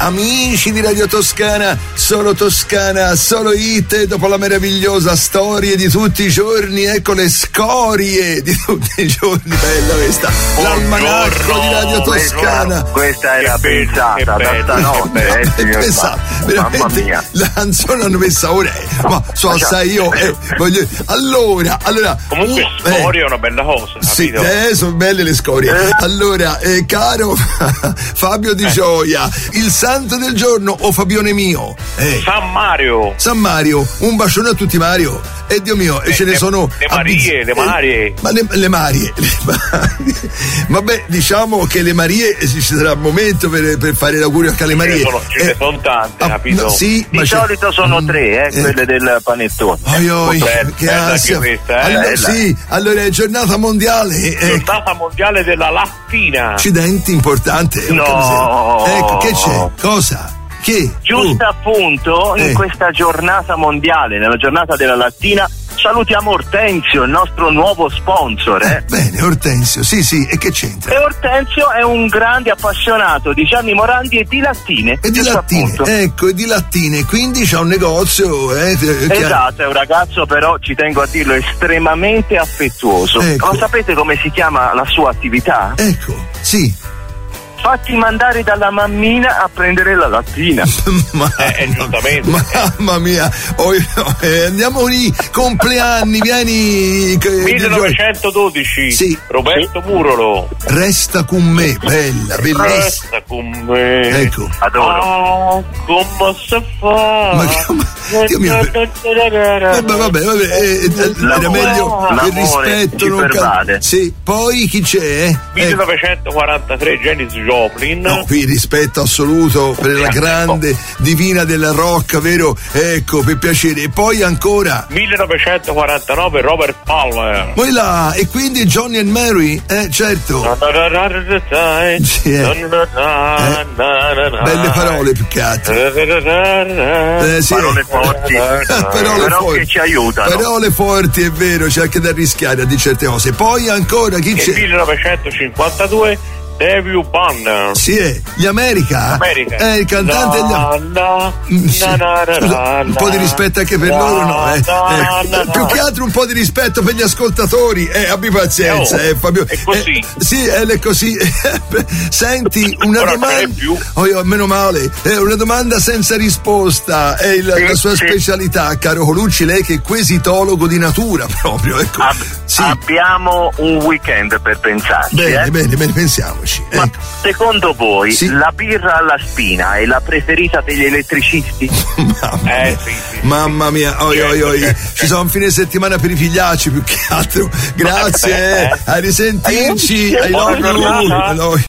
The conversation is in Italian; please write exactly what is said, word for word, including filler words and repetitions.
amici di Radio Toscana, solo Toscana, solo hit, dopo la meravigliosa storia di tutti i giorni, ecco le scorie di tutti i giorni, bella questa, l'almanacco di Radio Toscana. Questa era pensata da stanotte, eh, signor mamma mia. La canzone l'hanno messa ora, eh, ma so sai io, eh, voglio, allora, allora. Comunque uh, scorie eh, è una bella cosa, sì, capito? eh, sono belle le scorie. Eh. Allora, eh, caro Fabio Di Gioia, il santo del giorno o Fabione mio? Eh. San Mario. San Mario, un bacione a tutti Mario. E eh, Dio mio, e ce ne le, sono. Le Marie, le Marie. Eh, ma le, le Marie, le Marie. Vabbè, diciamo che le Marie ci sarà un momento per, per fare l'augurio anche alle Marie. Ce ne sono, ce ne sono tante, ah, capito? No, sì, di ma solito c'è... sono tre, eh, eh. quelle del panettone. Oi, oi, bella, che bella ansia. anche questa, eh? Allora, sì, allora è giornata mondiale. Eh. Giornata mondiale della lattina. Accidenti, importante. No. Ecco, che c'è? Cosa? Che? Giusto uh. appunto, in eh. questa giornata mondiale, nella giornata della lattina, salutiamo Ortensio, il nostro nuovo sponsor. Eh. Eh, bene, Ortensio, sì, sì, e che c'entra? E Ortensio è un grande appassionato di Gianni Morandi e di lattine. E di lattine, appunto. ecco, e di lattine, quindi c'ha un negozio. Eh, esatto, è un ragazzo però, ci tengo a dirlo, estremamente affettuoso. Ecco. Ma sapete come si chiama la sua attività? Ecco, sì. Fatti mandare dalla mammina a prendere la lattina. ma, eh, giustamente. Mamma mia, oh, eh, andiamo lì, compleanni, vieni. millenovecentododici, sì. Roberto Murolo. Resta con me, bella, bellissima. Resta con me. Ecco. Adoro. Ah, come si fa? Ma che, ma, Dio mio, vabbè, vabbè, vabbè, eh, era meglio il rispetto. Non pervade. Sì, poi chi c'è? millenovecentoquarantatré, Janis Joplin. No, qui rispetto assoluto per la grande divina della rock, vero? Ecco, per piacere. E poi ancora millenovecentoquarantanove, Robert Palmer. Poi là, e quindi Johnny and Mary, eh, certo. Sì, eh. Eh, belle parole più che altro. Eh, sì. Parole forti, parole però forti. Che ci aiutano. Parole forti, è vero, c'è anche da rischiare a di certe cose. Poi ancora chi c'è? millenovecentocinquantadue, Dave Banner. Sì, è gli America. America. Eh, il cantante na, degli... na, sì. na, na, na, Scusa, un po' di rispetto anche per na, loro, no? Eh. na, Eh. na, Più na. che altro un po' di rispetto per gli ascoltatori. Eh, abbi pazienza, eh, oh, eh, Fabio. è così. Eh, sì, eh, è così. Senti, una Però domanda. più. Oh, io, meno male. Eh, una domanda senza risposta. È il, sì, la sua sì. specialità, caro Colucci, lei che è quesitologo di natura proprio. Ecco. Ab- sì. Abbiamo un weekend per pensarci. Bene, eh? bene, bene, pensiamoci. Ma Ecco. secondo voi Sì. la birra alla spina è la preferita degli elettricisti? Mamma Eh, mia, sì, sì. mamma mia. Oi, oi, oi. Certo, Ci sono un fine settimana per i figliacci più che altro. Grazie, eh. A risentirci. I love you. I love you.